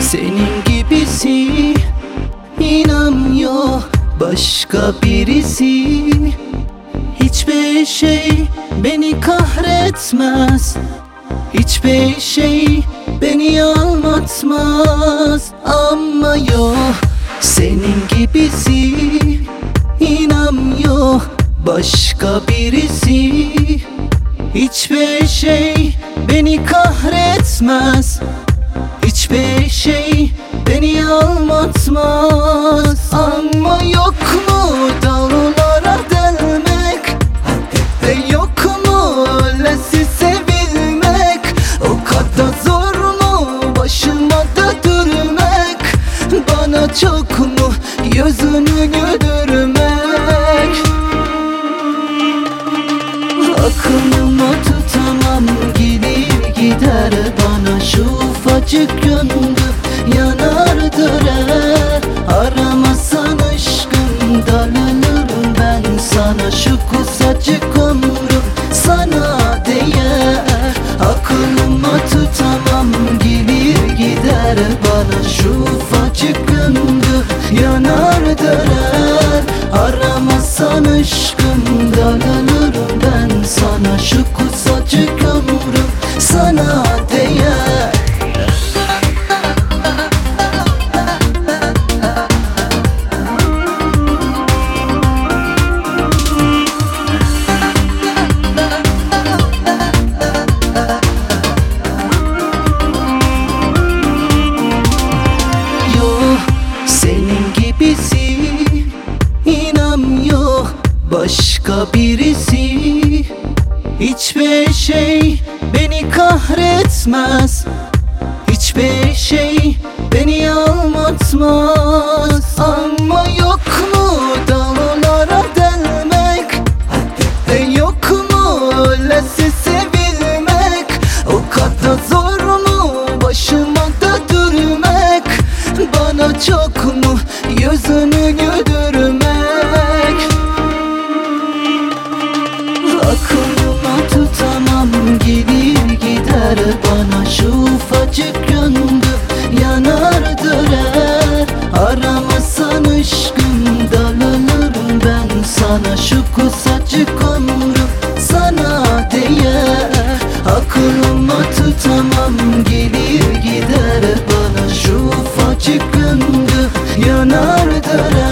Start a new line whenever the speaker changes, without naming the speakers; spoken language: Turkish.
Senin gibisi inanmıyor başka birisi. Hiçbir şey beni kahretmez, hiçbir şey beni aldatmaz. Ama yok, senin gibisi inanmıyor başka birisi. Hiçbir şey beni kahretmez, hiçbir şey beni aldatmaz. Ama yok mu dağlara delmek, yok mu öylesi sevilmek? O kadar zor mu başıma da durmak, bana çok mu yüzünü güldürmek? Aklımı tutamam, gelir gider bana şu ufacık gönlü yanardır eğer. Aramasan aşkım darlanırım ben sana, şu kısacık ömrüm sana değer. Aklımı tutamam, gelir gider bana şu ufacık gönlü yanardır eğer. Aramasan aşkım darlanırım ben sana, şu kısacık ömrüm sana değer. Senin gibisi inanmıyor başka birisi. Hiçbir şey beni kahretmez, hiçbir şey beni aldatmaz. Ama yok mu dağlara delmek, yok mu öylesi sevilmek? O kadar zor mu başıma da durmak, bana çok mu yüzünü güldürmek? Aklımı tutamam, gelir gider bana şu ufacık gönlü yanardır eğer. Aramasan aşkım darlanırım ben sana, şu kısacık ömrüm sana değer. Aklımı tutamam, gelir gider bana şu ufacık gönlü yanardır eğer.